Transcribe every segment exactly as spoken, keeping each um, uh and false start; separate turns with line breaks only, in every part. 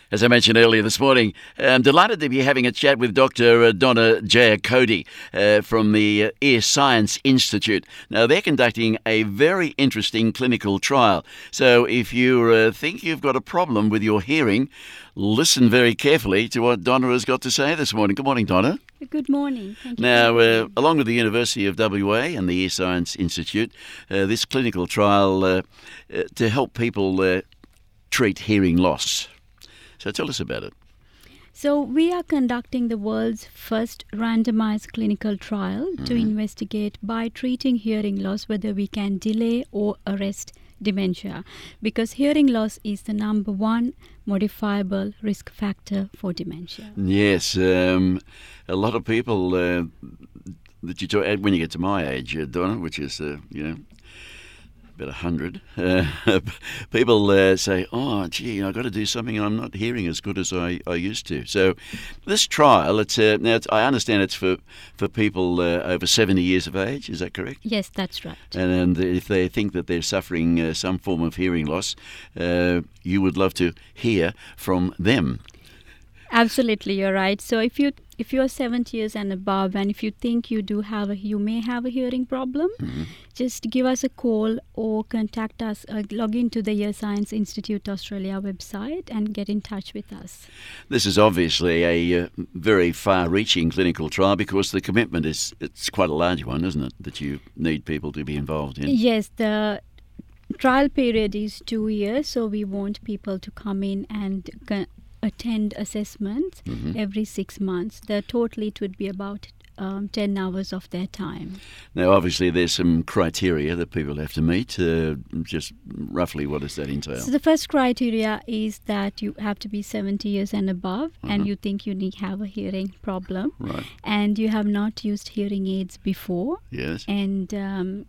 As I mentioned earlier this morning, I'm delighted to be having a chat with Doctor Donna Giacotti uh, from the uh, Ear Science Institute. Now, they're conducting a very interesting clinical trial. So if you uh, think you've got a problem with your hearing, listen very carefully to what Donna has got to say this morning. Good morning, Donna.
Good morning. Thank you.
Now, uh, along with the University of W A and the Ear Science Institute, uh, this clinical trial uh, uh, to help people uh, treat hearing loss. So tell us about it.
So we are conducting the world's first randomized clinical trial mm-hmm. to investigate by treating hearing loss whether we can delay or arrest dementia, because hearing loss is the number one modifiable risk factor for dementia.
Yes, um, a lot of people uh, that you talk when you get to my age, uh, Donna, which is uh, you know. about a hundred, uh, people uh, say, oh, gee, I've got to do something and I'm not hearing as good as I, I used to. So this trial, it's uh, now it's, I understand it's for, for people uh, over seventy years of age, is that correct?
Yes, that's right.
And, and if they think that they're suffering uh, some form of hearing loss, uh, you would love to hear from them.
Absolutely, you're right. So if you if you're seventy years and above, and if you think you do have a you may have a hearing problem, mm-hmm. just give us a call or contact us. Uh, log into the Ear Science Institute Australia website and get in touch with us.
This is obviously a uh, very far-reaching clinical trial because the commitment is it's quite a large one, isn't it? That you need people to be involved in.
Yes, the trial period is two years, so we want people to come in and Con- attend assessments mm-hmm. every six months. The total it would be about um, ten hours of their time.
Now, obviously, there's some criteria that people have to meet. Uh, just roughly, what does that entail?
So the first criteria is that you have to be seventy years and above, uh-huh. and you think you need have a hearing problem,
right?
And you have not used hearing aids before.
Yes.
And um,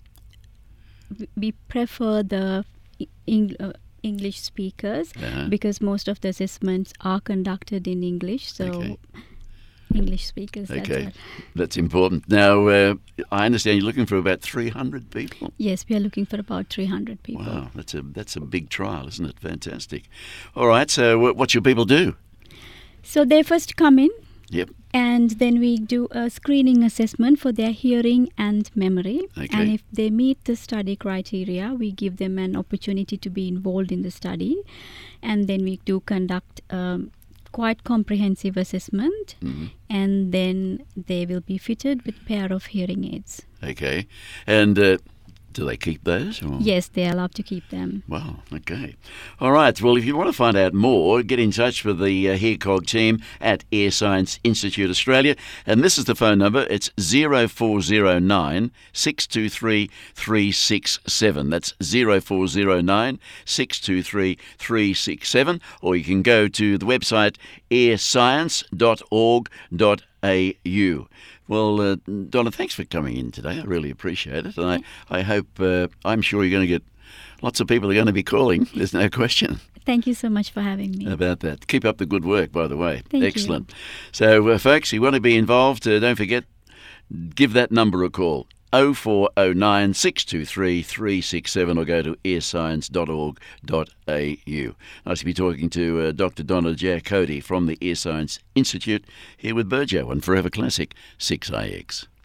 we prefer the Eng- uh, English speakers uh-huh. because most of the assessments are conducted in English, so
okay.
English speakers.
Okay,
that's,
that's important. Now, uh, I understand you're looking for about three hundred people.
Yes, we are looking for about three hundred people.
Wow, that's a that's a big trial, isn't it? Fantastic. All right, so what should people do?
So they first come in.
Yep.
And then we do a screening assessment for their hearing and memory.
Okay.
And if they meet the study criteria, we give them an opportunity to be involved in the study. And then we do conduct um, quite comprehensive assessment. Mm-hmm. And then they will be fitted with a pair of hearing aids.
Okay. And uh, do they keep those? Or?
Yes, they are allowed to keep them.
Wow, okay. All right, well, if you want to find out more, get in touch with the uh, HearCog team at Ear Science Institute Australia. And this is the phone number. It's zero four zero nine, six two three, three six seven. That's zero four zero nine, six two three, three six seven. Or you can go to the website ear science dot org dot a u. Well, uh, Donna, thanks for coming in today. I really appreciate it. And I, I hope, uh, I'm sure you're going to get lots of people are going to be calling. There's no question.
Thank you so much for having me.
About that. Keep up the good work, by the way.
Thank
Excellent.
you.
So, uh, folks, you want to be involved, uh, don't forget, give that number a call. oh four oh nine, six two three, three six seven or go to ear science dot org dot a u. Nice to be talking to uh, Doctor Donna Giacotti from the Ear Science Institute here with Burjo on Forever Classic six A X.